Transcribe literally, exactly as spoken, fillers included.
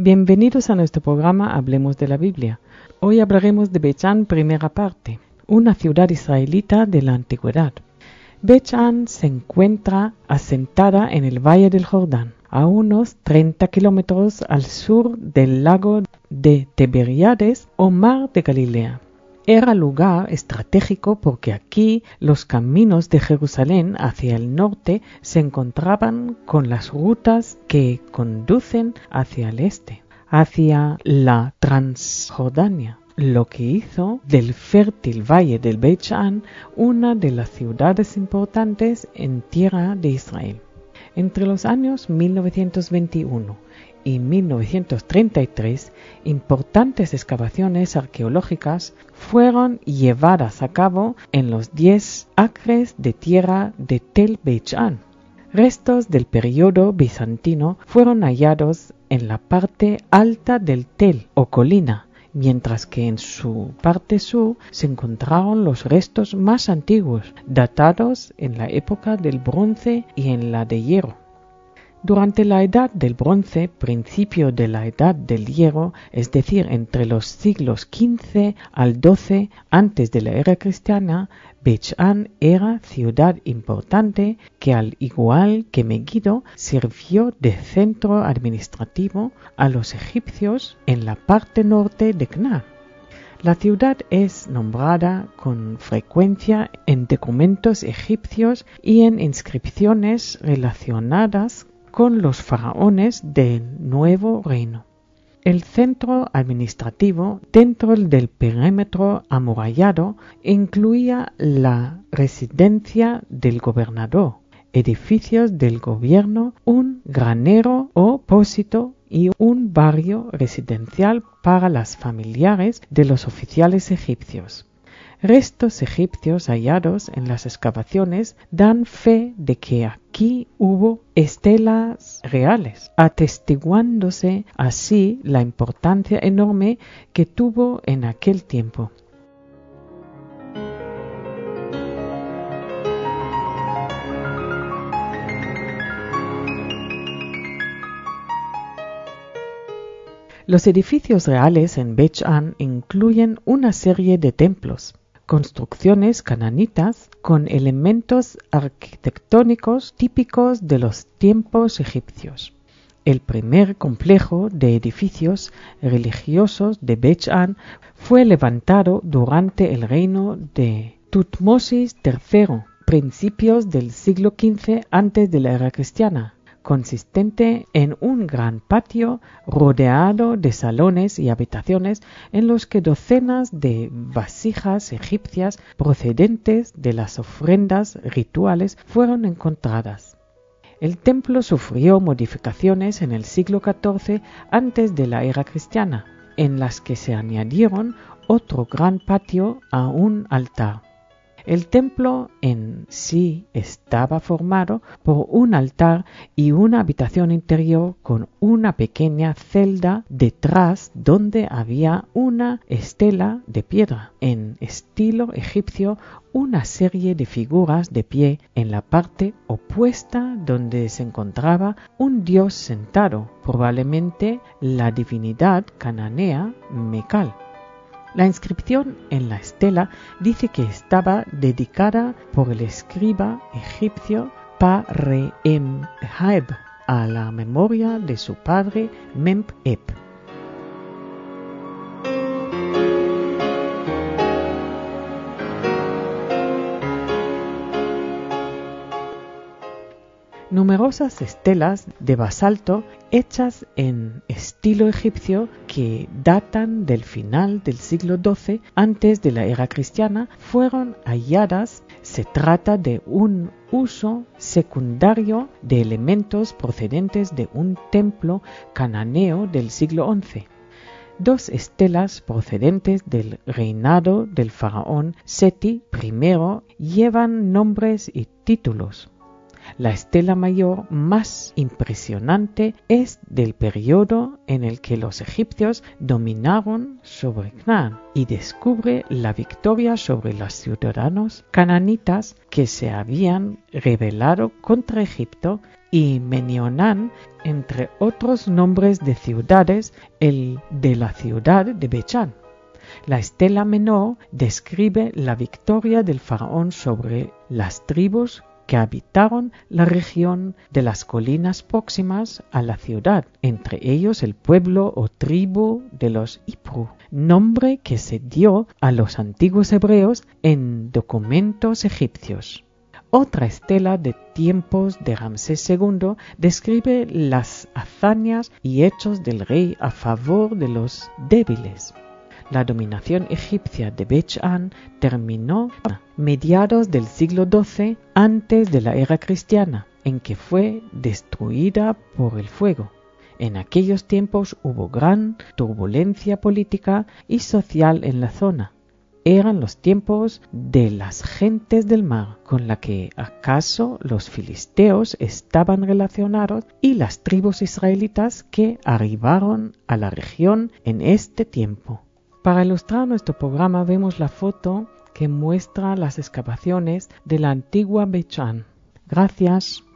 Bienvenidos a nuestro programa Hablemos de la Biblia. Hoy hablaremos de Beth-An, primera parte, una ciudad israelita de la antigüedad. Beth-An se encuentra asentada en el Valle del Jordán, a unos treinta kilómetros al sur del lago de Tiberíades o Mar de Galilea. Era lugar estratégico porque aquí los caminos de Jerusalén hacia el norte se encontraban con las rutas que conducen hacia el este, hacia la Transjordania, lo que hizo del fértil valle del Beth-An una de las ciudades importantes en tierra de Israel. Entre los años mil novecientos veintiuno y mil novecientos treinta y tres, importantes excavaciones arqueológicas fueron llevadas a cabo en los diez acres de tierra de Tel Beth-An. Restos del periodo bizantino fueron hallados en la parte alta del Tel o colina, mientras que en su parte sur se encontraron los restos más antiguos, datados en la época del bronce y en la de hierro. Durante la Edad del Bronce, principio de la Edad del Hierro, es decir, entre los siglos quince al doce antes de la era cristiana, Beth-An era ciudad importante que, al igual que Megiddo, sirvió de centro administrativo a los egipcios en la parte norte de Canaán. La ciudad es nombrada con frecuencia en documentos egipcios y en inscripciones relacionadas con los faraones del Nuevo Reino. El centro administrativo dentro del perímetro amurallado incluía la residencia del gobernador, edificios del gobierno, un granero o pósito y un barrio residencial para las familiares de los oficiales egipcios. Restos egipcios hallados en las excavaciones dan fe de que aquí hubo estelas reales, atestiguándose así la importancia enorme que tuvo en aquel tiempo. Los edificios reales en Beth-An incluyen una serie de templos, construcciones cananitas con elementos arquitectónicos típicos de los tiempos egipcios. El primer complejo de edificios religiosos de Beth-An fue levantado durante el reino de Tutmosis tercero, principios del siglo quince antes de la era cristiana, consistente en un gran patio rodeado de salones y habitaciones en los que docenas de vasijas egipcias procedentes de las ofrendas rituales fueron encontradas. El templo sufrió modificaciones en el siglo catorce antes de la era cristiana, en las que se añadieron otro gran patio a un altar. El templo en sí estaba formado por un altar y una habitación interior con una pequeña celda detrás donde había una estela de piedra en estilo egipcio, una serie de figuras de pie en la parte opuesta donde se encontraba un dios sentado, probablemente la divinidad cananea Mekal. La inscripción en la estela dice que estaba dedicada por el escriba egipcio Pa-re-em-heb a la memoria de su padre Mem-ep. Numerosas estelas de basalto hechas en estilo egipcio que datan del final del siglo doce antes de la era cristiana fueron halladas. Se trata de un uso secundario de elementos procedentes de un templo cananeo del siglo once. Dos estelas procedentes del reinado del faraón Seti primero llevan nombres y títulos. La estela mayor más impresionante es del periodo en el que los egipcios dominaron sobre Canaán y descubre la victoria sobre los ciudadanos cananitas que se habían rebelado contra Egipto y Menionán, entre otros nombres de ciudades, el de la ciudad de Bechán. La estela menor describe la victoria del faraón sobre las tribus que habitaron la región de las colinas próximas a la ciudad, entre ellos el pueblo o tribu de los Ipru, nombre que se dio a los antiguos hebreos en documentos egipcios. Otra estela de tiempos de Ramsés segundo describe las hazañas y hechos del rey a favor de los débiles. La dominación egipcia de Bech-An terminó a mediados del siglo doce antes de la era cristiana, en que fue destruida por el fuego. En aquellos tiempos hubo gran turbulencia política y social en la zona. Eran los tiempos de las gentes del mar, con la que acaso los filisteos estaban relacionados y las tribus israelitas que arribaron a la región en este tiempo. Para ilustrar nuestro programa vemos la foto que muestra las excavaciones de la antigua Bech-An. Gracias.